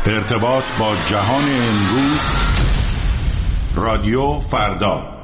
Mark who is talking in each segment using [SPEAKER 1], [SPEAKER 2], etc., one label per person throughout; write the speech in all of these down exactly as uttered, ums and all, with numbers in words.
[SPEAKER 1] ارتباط با جهان امروز، رادیو فردا.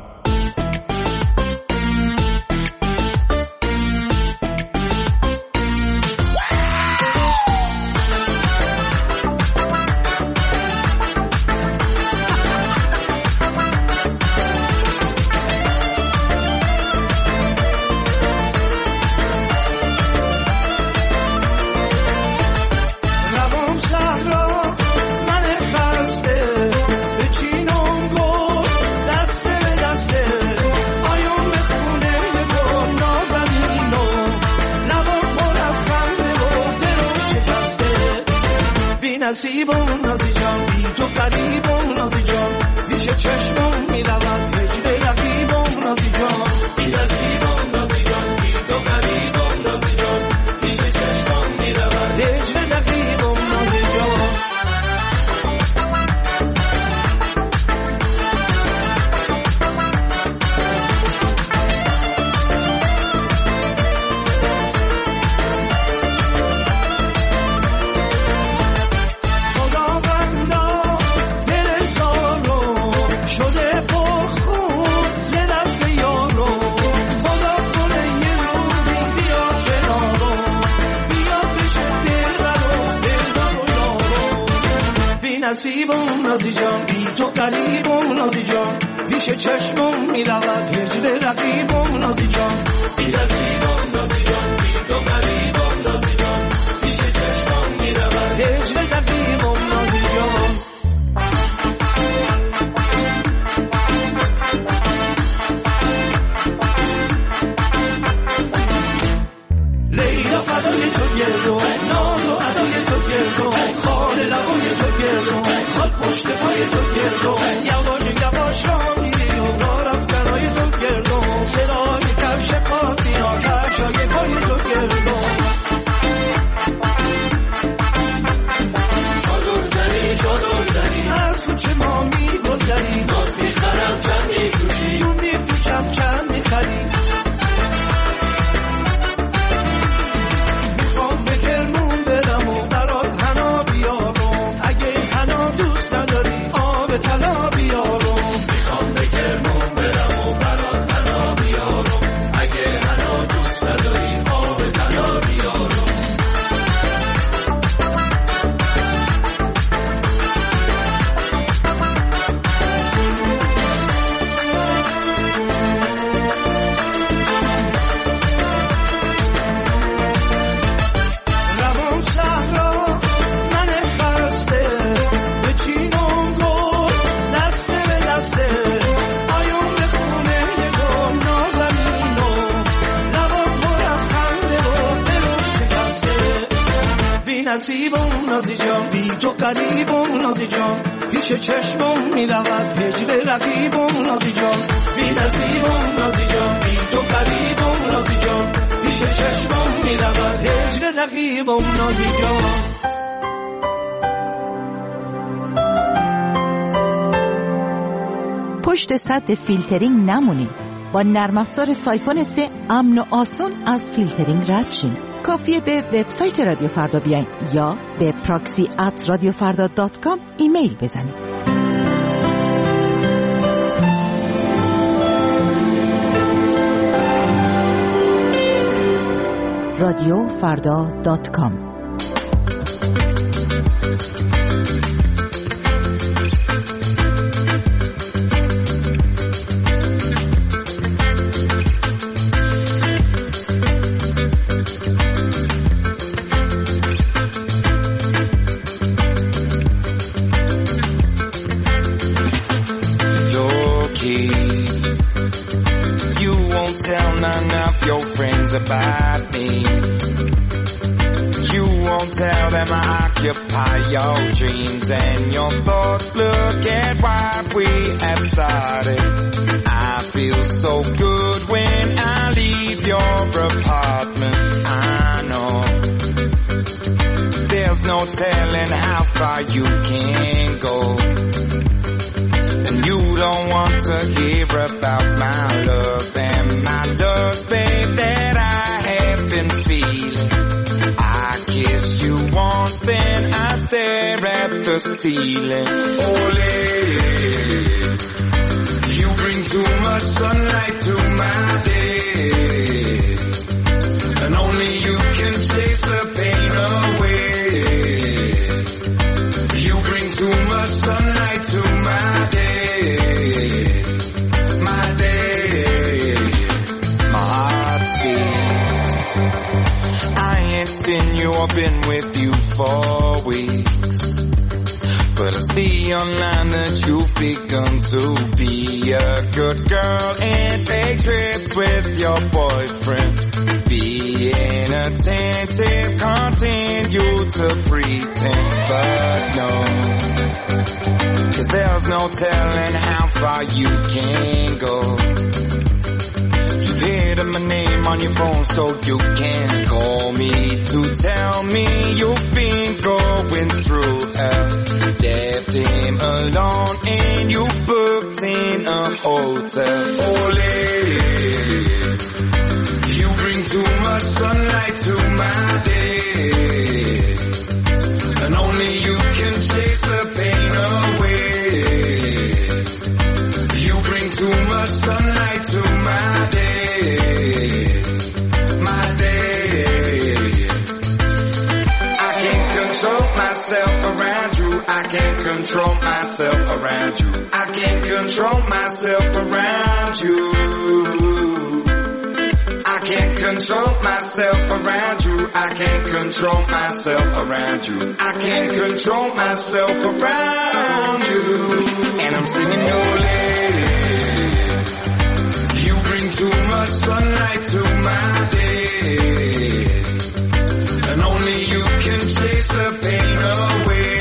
[SPEAKER 2] نصیبم نازی جان، بی تو قریبم نازی جان، پیش چشمم میرود هجر رقیبم نازی جان. بی نصیبم نازی جان، بی تو قریبم نازی جان، پیش چشمم میرود هجر رقیبم نازی جان. نصیبم نازی جان، بی تو قریبم نازی جان، پیش چشمم میرود هجر رقیبم نازی جان. بی نصیبم نازی جان، بی تو قریبم نازی جان، پیش چشمم میرود هجر رقیبم نازی جان. لیلا فدای تو گردو، ناز و ادای تو گردو، خال لبای تو گردو، خال پشت پای تو گردو، یواش یواش را میری و را رفتنای تو گردو، صدای کفش پات میاد کفشای پای تو گردو. چادر زنی چادر زنی از کوچه ما میگذری، ناز میخرم چند میفروشی، چون میفروشم چند میخری. نصیبم نازی جان، بی تو قریبم نازی جان، پیش چشمم میرود هجر رقیبم نازی جان. بی نصیبم نازی جان، بی تو قریبم نازی جان، پیش چشمم میرود هجر رقیبم نازی جان.
[SPEAKER 3] پشت سد فیلترینگ نمونید. با نرم افزار سایفون سه امن و آسون از فیلترینگ رد شین. کافیه به وبسایت رادیو فردا بیاین یا به پراکسی ات رادیو فردا دات کام ایمیل بزنید. رادیو فردا دات کام.
[SPEAKER 4] About me, you won't tell them I occupy your dreams and your thoughts. Look at what we have started. I feel so good when I leave your apartment. I know there's no telling how far you can go, and you don't want to hear about my love and my love, babe, that I have been feeling. I kiss you once, then I stare at the the ceiling. Ole, you bring too much sunlight to my day, and only you can chase the pain away. You bring too much sunlight to my day, my day. My heart speaks. I ain't seen you, I've been with you for weeks, but I see online that you've begun to be a good girl and take trips with your boyfriend. Being attentive, continue to pretend, but no, 'cause there's no telling how far you can go. You've hidden my name on your phone so you can call me to tell me you've been going through hell. Left him alone and you booked in a hotel. Ole, you bring too much sunlight to my day, and only you can chase the pain away. You bring too much sunlight to my day, my day. I can't control myself around you, I can't control myself around you, I can't control myself around you. I can't control myself around you, I can't control myself around you, I can't control myself around you. And I'm singing your lady, you bring too much sunlight to my day, and only you can chase the pain away.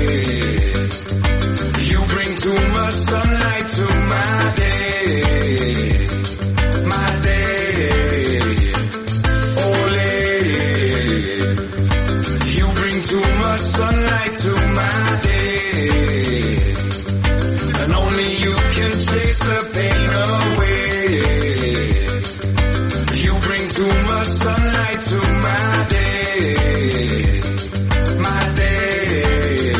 [SPEAKER 4] You bring too much sunlight to my day, my day. Ole, you bring too much sunlight to my day, and only you can chase the pain away. You bring too much sunlight to my day, my day.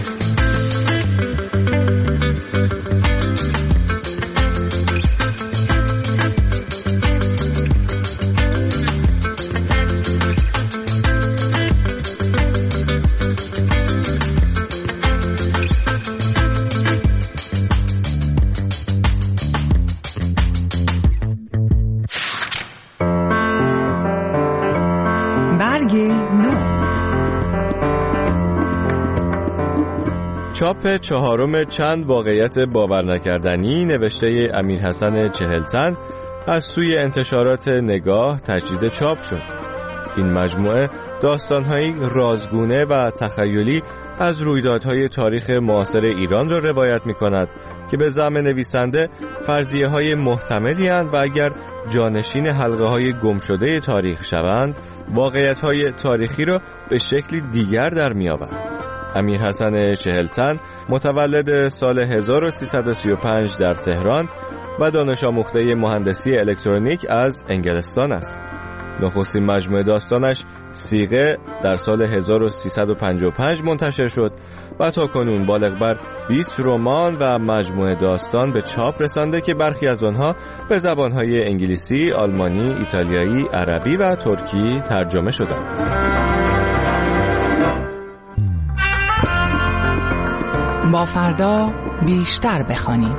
[SPEAKER 5] چاپ چهارم چند واقعیت باور نکردنی نوشته امیرحسن چهلتن از سوی انتشارات نگاه تجدید چاپ شد. این مجموعه داستان‌هایی رازگونه و تخیلی از رویدادهای تاریخ معاصر ایران را روایت می‌کند که به زعم نویسنده فرضیه‌های محتملی اند و اگر جانشین حلقه‌های گمشده تاریخ شوند، واقعیت‌های تاریخی را به شکلی دیگر در می‌آورند. امیرحسن چهلتن متولد سال هزار و سیصد و سی و پنج در تهران و دانش آموخته مهندسی الکترونیک از انگلستان است. نخستین مجموعه داستانش صیغه در سال هزار و سیصد و پنجاه و پنج منتشر شد و تا کنون بالغ بر بیست رمان و مجموعه داستان به چاپ رسانده که برخی از آنها به زبانهای انگلیسی، آلمانی، ایتالیایی، عربی و ترکی ترجمه شدند.
[SPEAKER 6] با فردا بیشتر بخوانیم.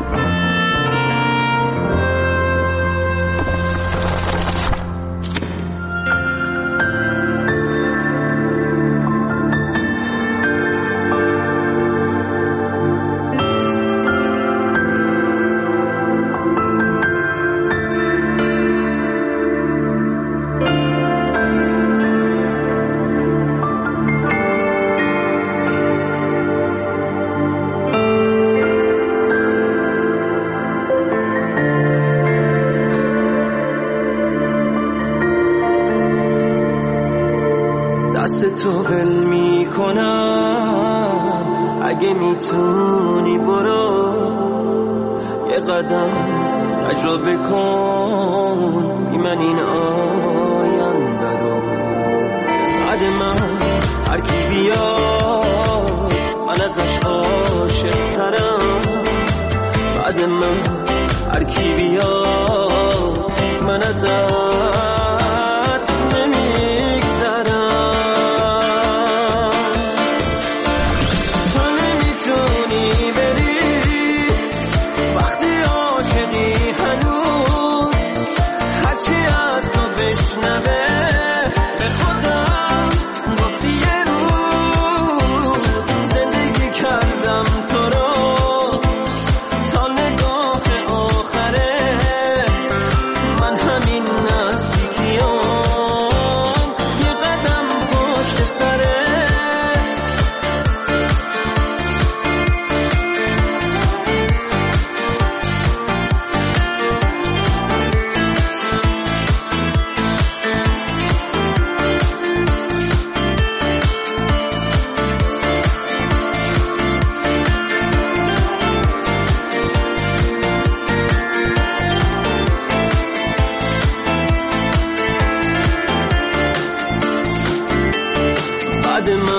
[SPEAKER 2] دست تو ول می کنم اگه میتونی برو یه قدم تجربه کن بی من این آینده رو بعد من هر کی بیاد من ازش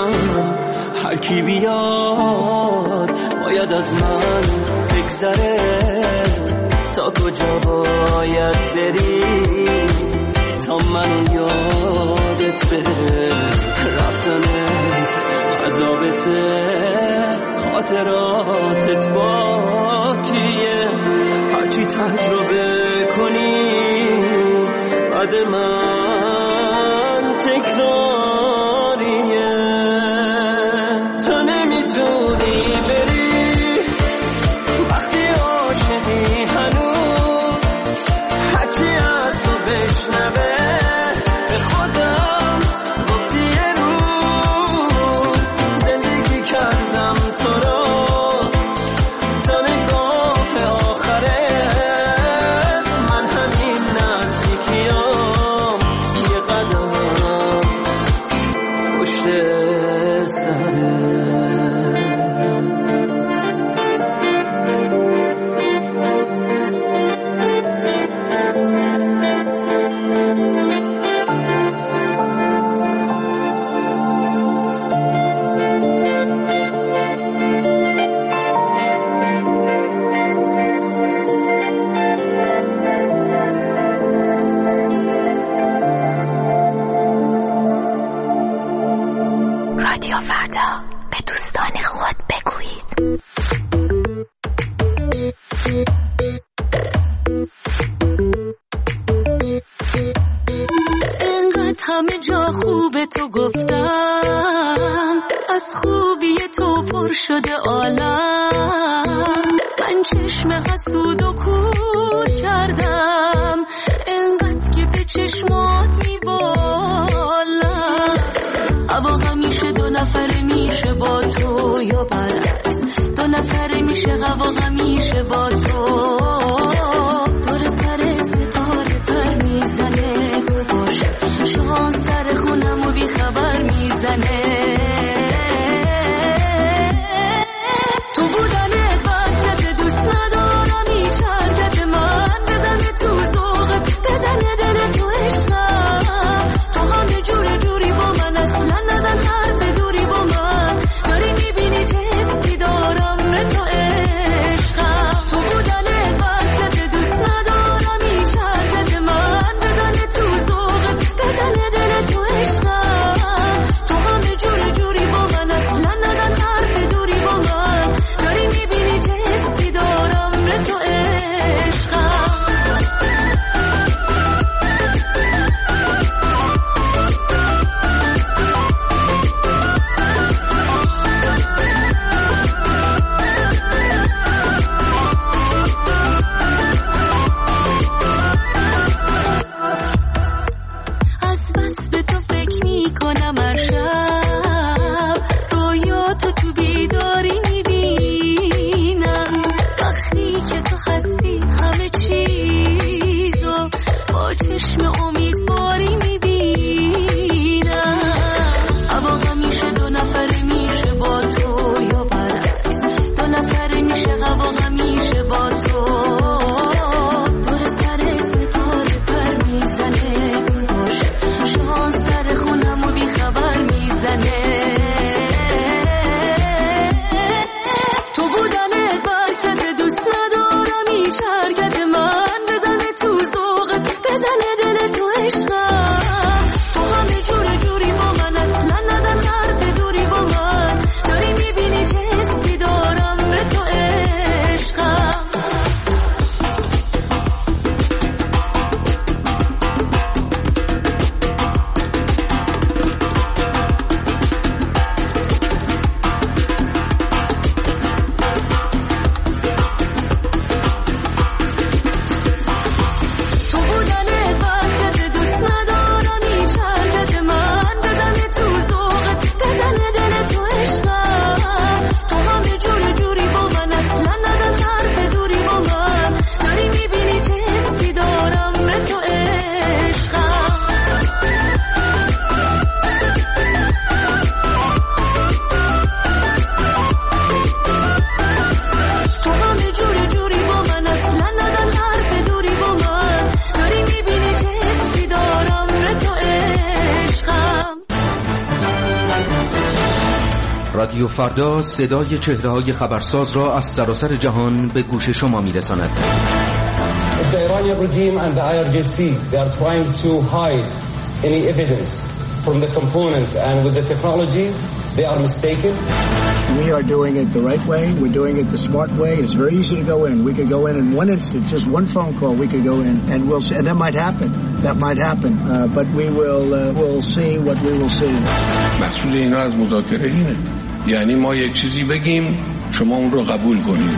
[SPEAKER 2] من هر کی بیاد باید از من بگذره تا کجا باید بری تا منو یادت بره رفتن عذابته خاطراتت باکیه هرچی تجربه کنی بعد من تکراریه تو نمیتونی بری وقتی عاشقی هنوز هرچی از تو بشنوه به خودم گفتی یه روز زندگی کردم تو رو تا نگاه آخره من همین نزدیکیام یه قدم پشت سره
[SPEAKER 3] رادیو فردا به دوستان خود بگویید.
[SPEAKER 7] انقدر همه جا خوب تو گفتم از خوبی تو پر شده عالم من چشم حسود و کور کردم انقدر که به چشمات میبالم هوا همیشه دو نفره میشه با تو یا برعکس دو نفره میشه هوا همیشه با تو دور سر ستاره پر میزنه تو باشه شان سر خونم و بی خبر میزنه تو بودن بکت دوست ندارم هیچ حرکت من بزنه تو ذوقت بدن دل تو عشقم
[SPEAKER 8] رادیو فردا صدای چهره‌های خبرساز را از سراسر جهان به گوش شما می‌رساند.
[SPEAKER 9] The Iranian regime and the I R G C, they are trying to hide any evidence from the component, and with the technology, they are mistaken.
[SPEAKER 10] We are doing it the right way. We're doing it the smart way. It's very easy to go in. We could go in in one instant, just one phone call. We could go in, and we'll see. And that might happen. That might happen. Uh, but we will uh, we'll see what we will see.
[SPEAKER 11] مسئول اینا از مذاکره اینه. یعنی ما یک چیزی بگیم، شما اون رو قبول کنید.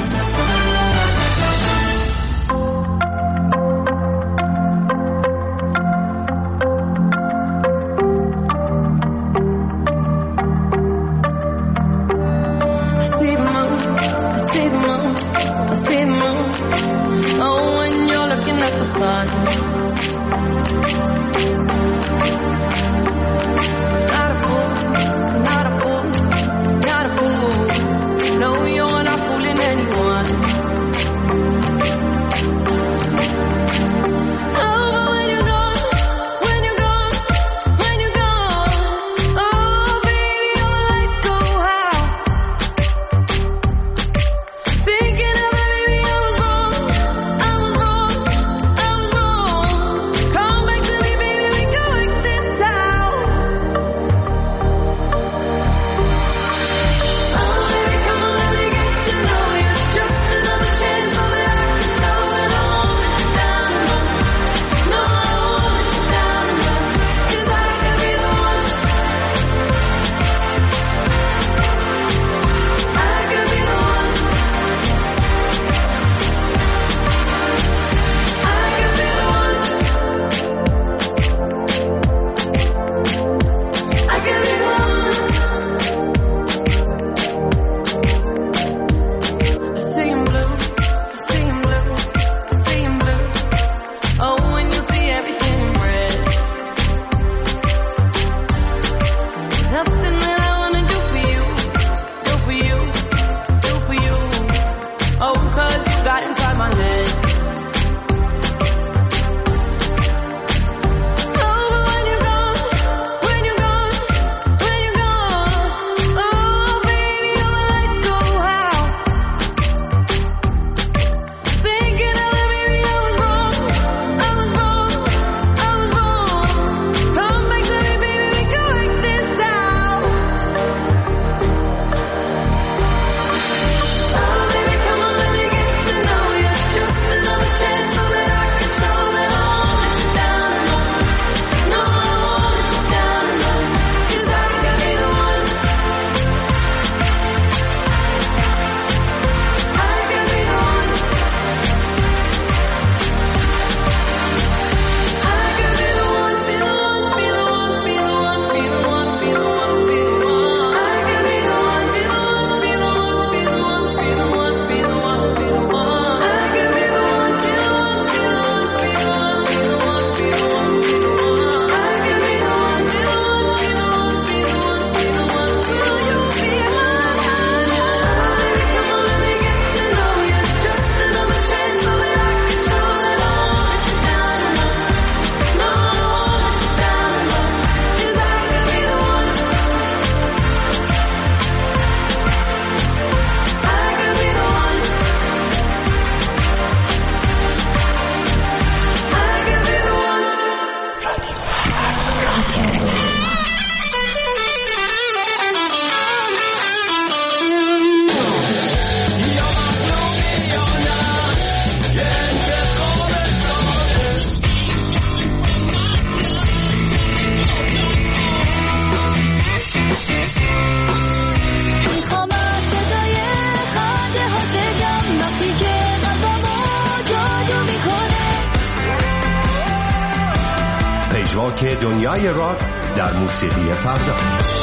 [SPEAKER 12] پژواک دنیای راک در موسیقی فردا.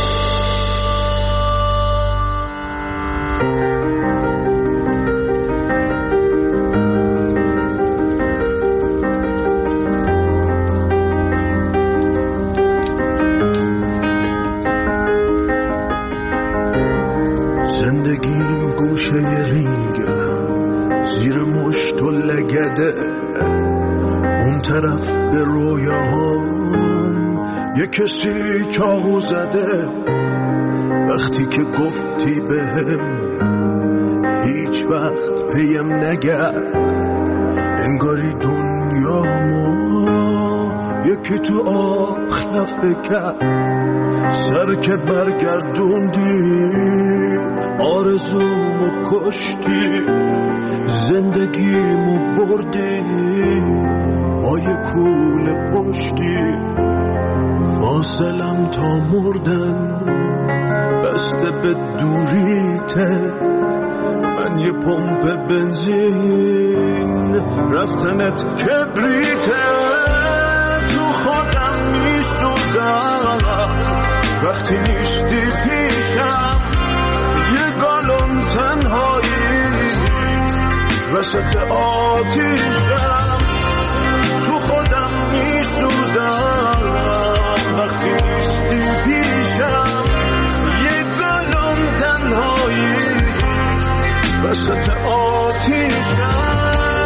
[SPEAKER 13] زندگیم گوشه رینگه زیر مشت و لگده، اون طرف به رویاهام یه کسی چاقو زده. وقتی که گفتی بهم هیچ وقت پیم نگرد، انگاری دنیامو یکی تو آب خفه کرد. سر که برگردوندی آرزومو کشتی، زندگیمو بردی با یه کوله پشتی. فاصلم تا مردن بسته به دوریته، من یه پمپ بنزین رفتنت کبریته. تو خودم میسوزم وقتی نیستی پیشم، یه گالون تنهایی وسط آتیشم. تو خودم میسوزم وقتی نیستی پیشم، یه گالون تنهایی وسط آتیشم.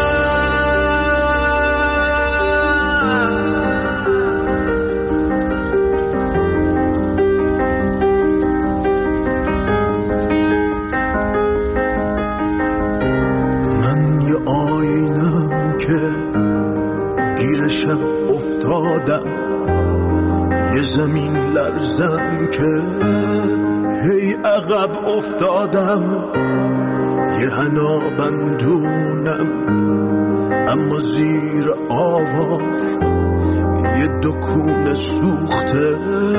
[SPEAKER 13] افتادم یه زمین لرزم که هی عقب افتادم، یه حنا بندونم اما زیر آواز یه دکون سوخته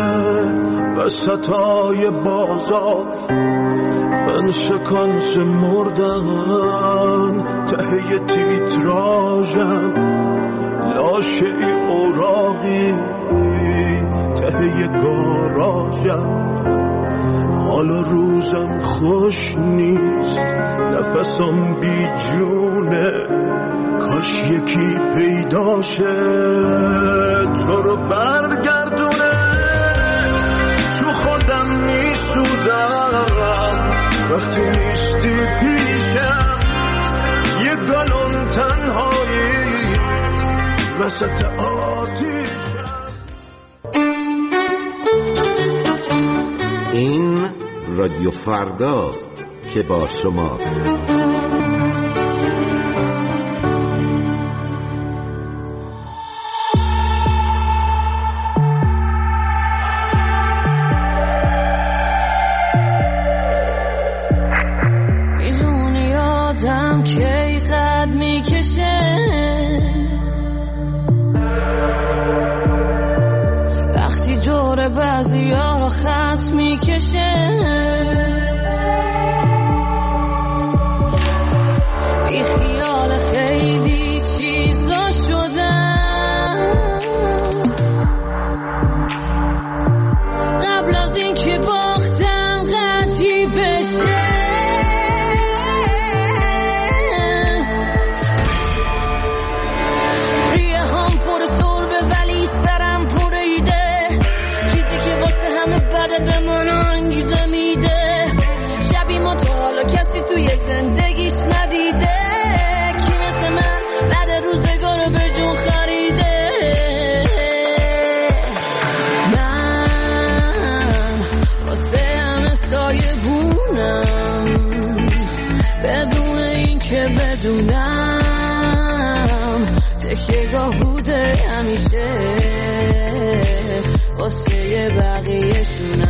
[SPEAKER 13] وسطای بازار. من شکانس مردن ته تیتراژم، لاشه ای اوراقی ته گاراژم. حالا روزم خوش نیست، نفسم بی جونه، کاش یکی پیداشه تو رو برگردونه. تو خودم میسوزم وقتی نیستی پیشم، یه گالون تنهایی وسط آتیشم.
[SPEAKER 14] این رادیو فرداست که با شماست.
[SPEAKER 7] میدونی آدم کی قد میکشه، وقتی دور بعضی ها رو خط میکشه. بی خیال خیلی چیزا شدم قبل از این که باختم قطعی بشه. ریه هم پر سربه ولی سرم پر ایده، چیزی که واسه همه بده به من انگیزه میده. شبی ما تا حالا کسی توی زندگیش ندیده، کی مثل من بعد روزگار رو به جون خریده. من واسه همه سایه بونم بدون این که بدونم، تکیه‌گاه بوده همیشه واسه بقیه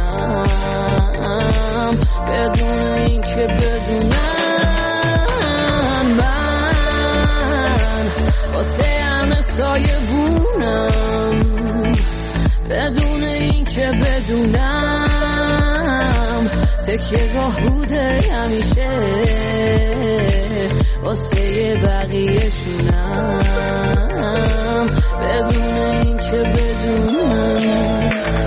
[SPEAKER 7] شونم، بدون این که بدونم. من واسه همه سایه بونم بدون این که بدونم، تکیه‌گاه بوده همیشه واسه بقیه شونم، بدون این که بدونم.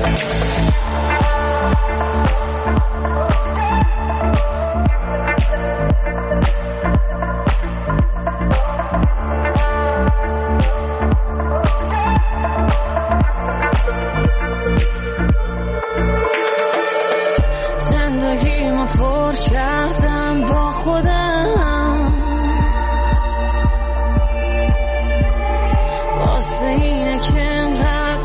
[SPEAKER 7] زندگیمو پر کردم با خودم، واسه اینه که انقدر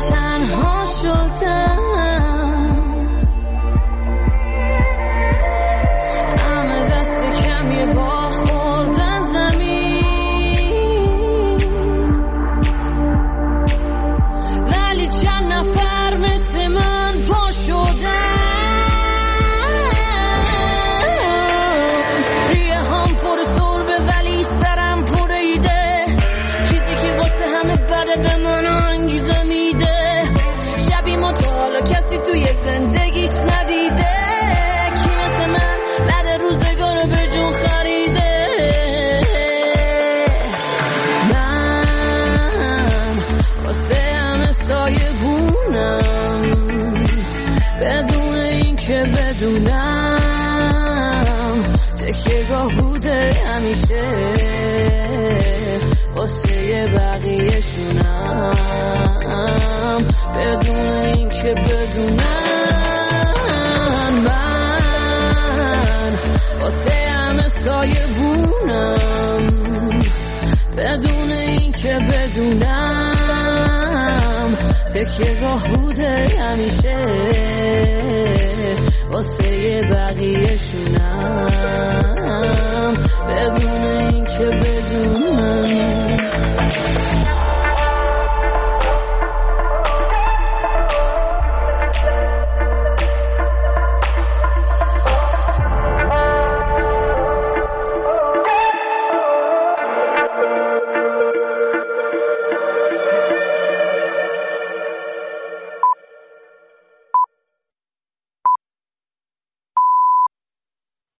[SPEAKER 7] زندگیش ندیده، کی مثل من بعد روزگار به جون خریده. من واسه همه سایه بونم بدون این که بدونم، تکیه گاه بوده همیشه واسه بقیه شونم بدون این که بدونم. من واسه همه سایه بونم بدون این که بدونم، تکیه گاه بوده همیشه واسه بقیه